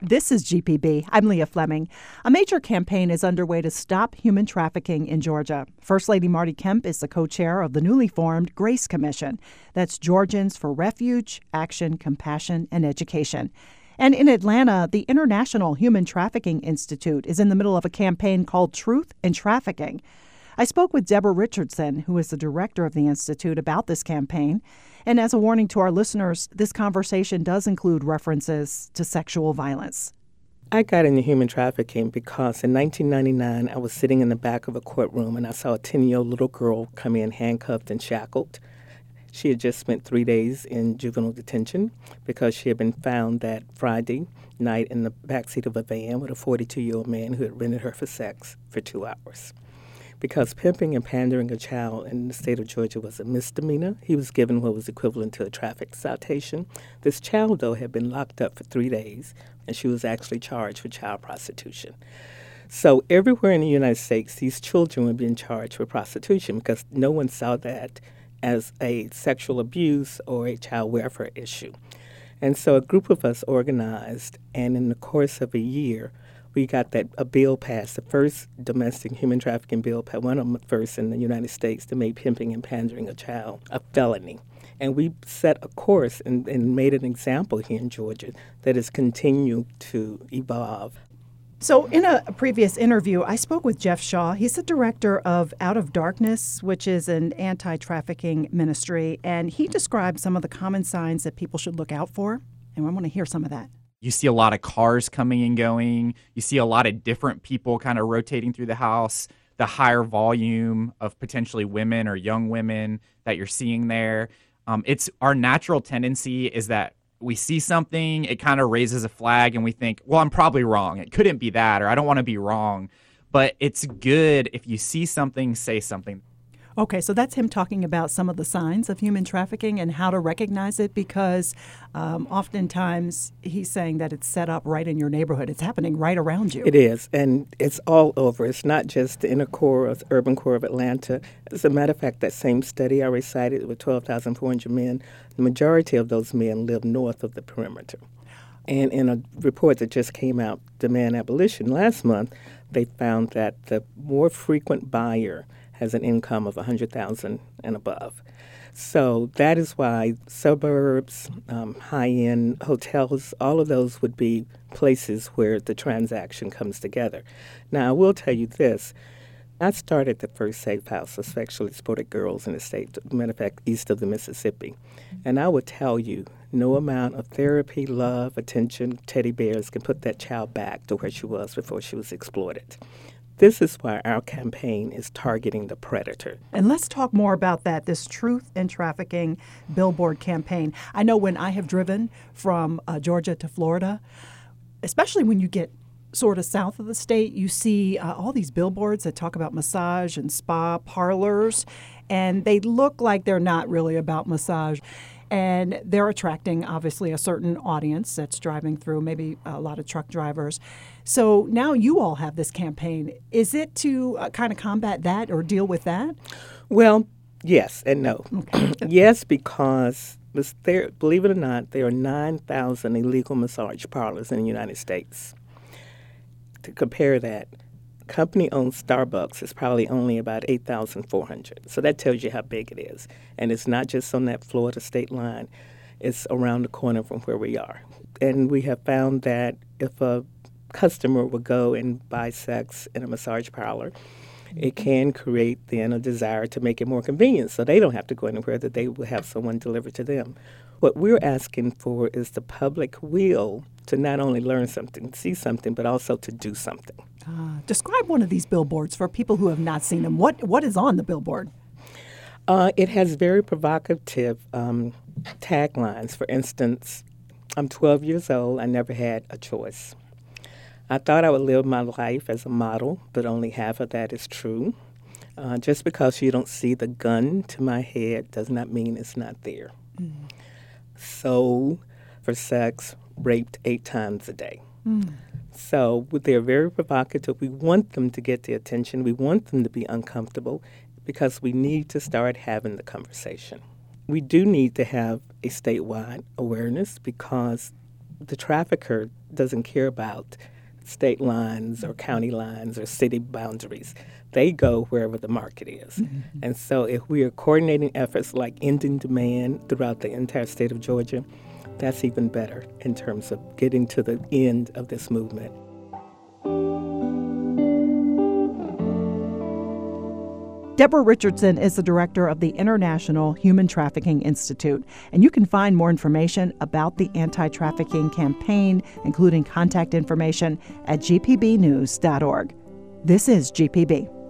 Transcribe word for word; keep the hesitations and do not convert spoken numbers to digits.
This is G P B. I'm Leah Fleming. A major campaign is underway to stop human trafficking in Georgia. First Lady Marty Kemp is the co-chair of the newly formed GRACE Commission. That's Georgians for Refuge, Action, Compassion, and Education. And in Atlanta, the International Human Trafficking Institute is in the middle of a campaign called Truth in Trafficking. I spoke with Deborah Richardson, who is the director of the Institute, about this campaign. And as a warning to our listeners, this conversation does include references to sexual violence. I got into human trafficking because in nineteen ninety-nine, I was sitting in the back of a courtroom and I saw a ten-year-old little girl come in handcuffed and shackled. She had just spent three days in juvenile detention because she had been found that Friday night in the backseat of a van with a forty-two-year-old man who had rented her for sex for two hours. Because pimping and pandering a child in the state of Georgia was a misdemeanor, he was given what was equivalent to a traffic citation. This child, though, had been locked up for three days, and she was actually charged with child prostitution. So everywhere in the United States, these children were being charged with prostitution because no one saw that as a sexual abuse or a child welfare issue. And so a group of us organized, and in the course of a year, we got that a bill passed, the first domestic human trafficking bill, one of the first in the United States, to make pimping and pandering a child a felony. And we set a course and, and made an example here in Georgia that has continued to evolve. So in a, a previous interview, I spoke with Jeff Shaw. He's the director of Out of Darkness, which is an anti-trafficking ministry, and he described some of the common signs that people should look out for, and I want to hear some of that. You see a lot of cars coming and going. You see a lot of different people kind of rotating through the house. The higher volume of potentially women or young women that you're seeing there. Um, it's our natural tendency is that we see something, it kind of raises a flag, and we think, well, I'm probably wrong. It couldn't be that, or I don't want to be wrong. But it's good if you see something, say something. Okay, so that's him talking about some of the signs of human trafficking and how to recognize it, because um, oftentimes he's saying that it's set up right in your neighborhood. It's happening right around you. It is, and it's all over. It's not just the inner core of the urban core of Atlanta. As a matter of fact, that same study I recited with twelve thousand four hundred men, the majority of those men live north of the perimeter. And in a report that just came out, Demand Abolition, last month, they found that the more frequent buyer has an income of one hundred thousand dollars and above. So that is why suburbs, um, high-end hotels, all of those would be places where the transaction comes together. Now, I will tell you this. I started the first safe house of sexually exploited girls in the state, as a matter of fact, east of the Mississippi. And I would tell you, no amount of therapy, love, attention, teddy bears can put that child back to where she was before she was exploited. This is why our campaign is targeting the predator. And let's talk more about that, this Truth in Trafficking billboard campaign. I know when I have driven from uh, Georgia to Florida, especially when you get sort of south of the state, you see uh, all these billboards that talk about massage and spa parlors, and they look like they're not really about massage. And they're attracting, obviously, a certain audience that's driving through, maybe a lot of truck drivers. So now you all have this campaign. Is it to uh, kind of combat that or deal with that? Well, yes and no. Okay. Yes, because, there, believe it or not, there are nine thousand illegal massage parlors in the United States. To compare that, company-owned Starbucks is probably only about eight thousand four hundred. So that tells you how big it is. And it's not just on that Florida state line. It's around the corner from where we are. And we have found that if a customer will go and buy sex in a massage parlor, mm-hmm. it can create then a desire to make it more convenient so they don't have to go anywhere, that they will have someone delivered to them. What we're asking for is the public will to not only learn something, see something, but also to do something. Uh, describe one of these billboards for people who have not seen them. What What is on the billboard? Uh, it has very provocative um, taglines. For instance, I'm twelve years old. I never had a choice. I thought I would live my life as a model, but only half of that is true. Uh, just because you don't see the gun to my head does not mean it's not there. Mm. Sold for sex, raped eight times a day. Mm. So they're very provocative. We want them to get the attention. We want them to be uncomfortable because we need to start having the conversation. We do need to have a statewide awareness because the trafficker doesn't care about state lines or county lines or city boundaries. They go wherever the market is. Mm-hmm. And so if we are coordinating efforts like ending demand throughout the entire state of Georgia, that's even better in terms of getting to the end of this movement. Deborah Richardson is the director of the International Human Trafficking Institute, and you can find more information about the anti-trafficking campaign, including contact information, at g p b news dot org. This is G P B.